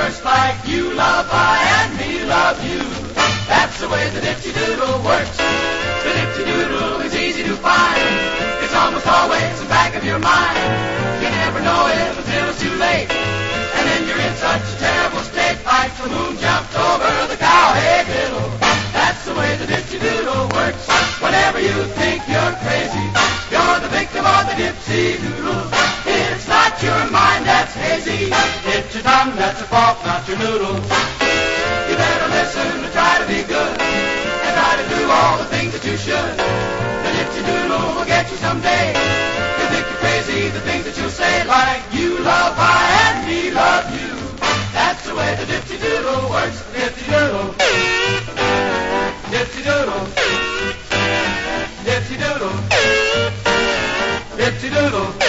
works like you love I and me love you. That's the way the dipsy-doodle works. The dipsy-doodle is easy to find. It's almost always in the back of your mind. You never know it until it's too late. And then you're in such a terrible state, like the moon jumped over the cowhead hill. That's the way the dipsy-doodle works. Whenever you think you're crazy, you're the victim of the dipsy-doodle. It's not your mind that's hazy. It's your tongue that's at fault, not your noodle. You better listen and try to be good, and try to do all the things that you should. The dipsy-doodle will get you someday. You'll think you're crazy, the things that you'll say, like you love I and me love you. That's the way the dipsy-doodle works. Dipsy-doodle. Dipsy-doodle. Dipsy-doodle. Dipsy-doodle.